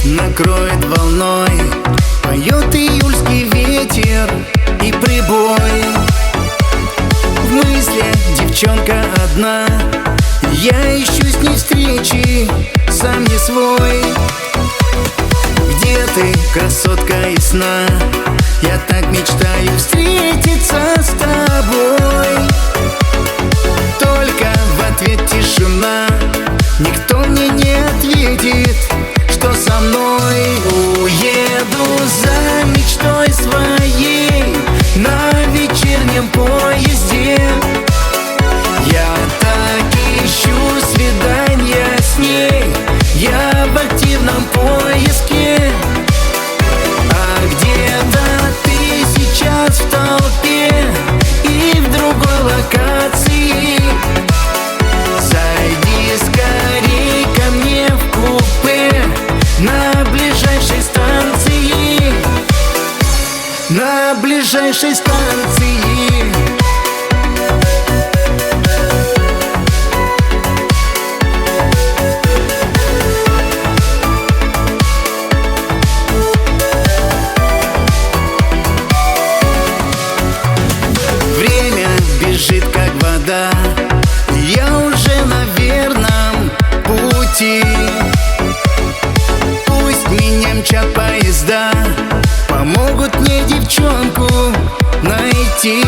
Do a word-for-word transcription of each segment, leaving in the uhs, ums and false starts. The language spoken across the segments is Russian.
накроет волной, поет июльский ветер и прибой. В мыслях девчонка одна, я ищу с ней встречи, сам не свой. Где ты, красотка из сна? Я так мечтаю встретиться с тобой. Только в ответ тишина, никто мне не ответит, что со мной. Уеду за мечтой своей на вечернем поезде. Я так ищу свидания с ней, я в активном поиске. А где-то ты сейчас в толпе и в другой локации. Зайди скорей ко мне в купе на ближайшей станции, на ближайшей станции. Бежит как вода, я уже на верном пути. Пусть меня мчат поезда, помогут мне девчонку найти.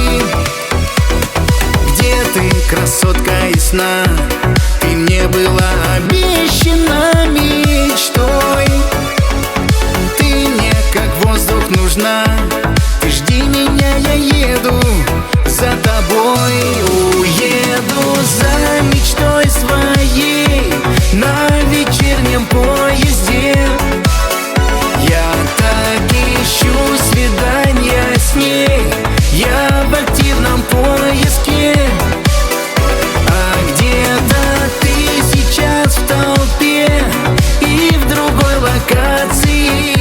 Где ты, красотка из сна? Ты мне была обещана мечтой. Ты мне как воздух нужна, ты жди меня, я еду за тобой. Уеду за мечтой своей на вечернем поезде. Я так ищу свидания с ней, я в активном поиске. А где-то ты сейчас в толпе и в другой локации.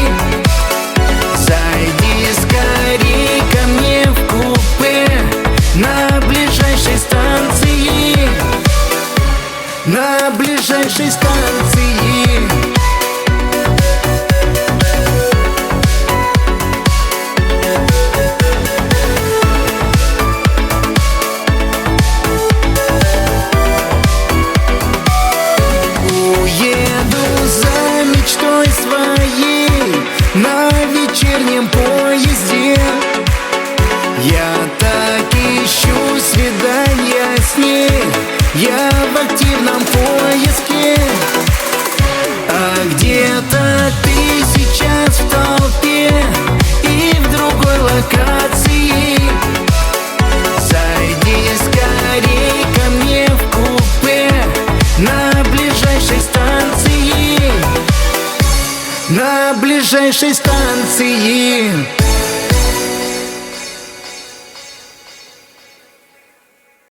Зайди скорей ко мне в купе на ближайшей станции, на ближайшей станции. Уеду за мечтой своей на вечернем поезде. Я так ищу свидания с ней, я в активном поиске. А где-то ты сейчас в толпе и в другой локации. Зайди скорей ко мне в купе на ближайшей станции, на ближайшей станции.